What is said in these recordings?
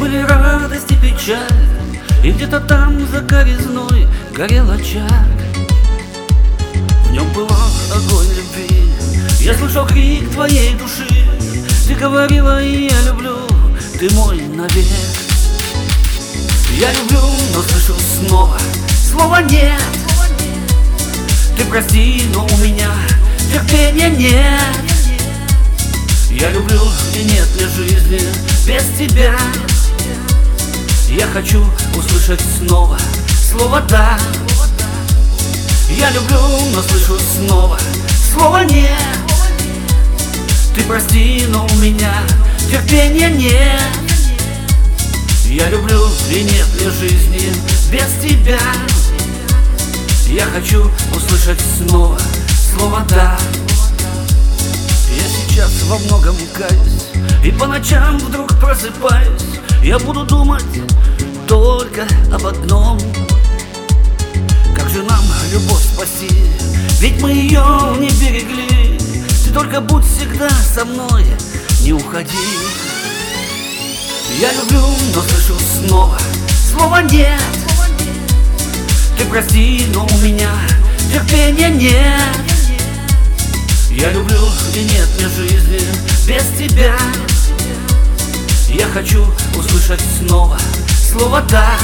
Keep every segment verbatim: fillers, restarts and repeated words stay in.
были радость и печаль, и где-то там за горизной горел очаг. В нем пылал огонь любви, я слышал крик твоей души. Ты говорила: я люблю, ты мой навек. Я люблю, но слышу снова слова нет. Ты прости, но у меня терпения нет. Я люблю, и нет мне жизни без тебя. Я хочу услышать снова слово «да». Я люблю, но слышу снова слова «нет». Ты прости, но у меня терпения нет. Я люблю, и нет мне жизни без тебя. Я хочу услышать снова слово «да». Я сейчас во многом каюсь, и по ночам вдруг просыпаюсь. Я буду думать только об одном: как же нам любовь спасти, ведь мы ее не берегли. Ты только будь всегда со мной, не уходи. Я люблю, но слышу снова слова «нет». Ты прости, но у меня терпения нет. Я люблю, и нет мне жизни без тебя. Я хочу услышать снова слово «да».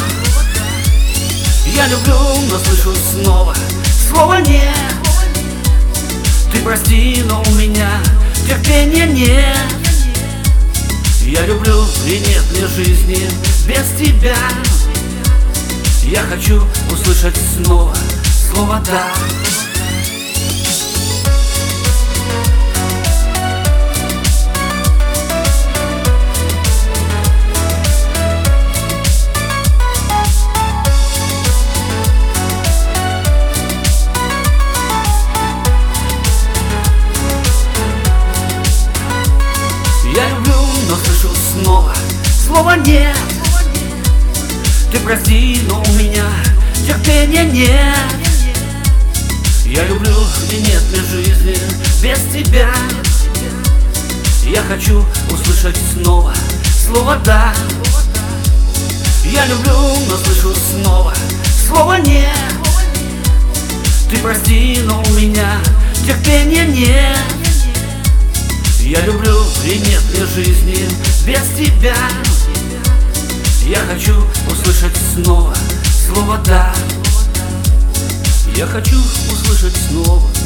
Я люблю, но слышу снова слово «нет». Ты прости, но у меня терпения нет. Я люблю, и нет мне жизни без тебя. Я хочу услышать снова слово «да». Я люблю, но слышу снова слова «нет». Ты прости, но у меня терпения нет. Я люблю, и нет мне жизни без тебя. Я хочу услышать снова слово «да». Я люблю, но слышу снова слово «нет». Ты прости, но у меня терпения нет. Я люблю, и нет мне жизни без тебя. Я хочу услышать снова слово «да». Я хочу услышать снова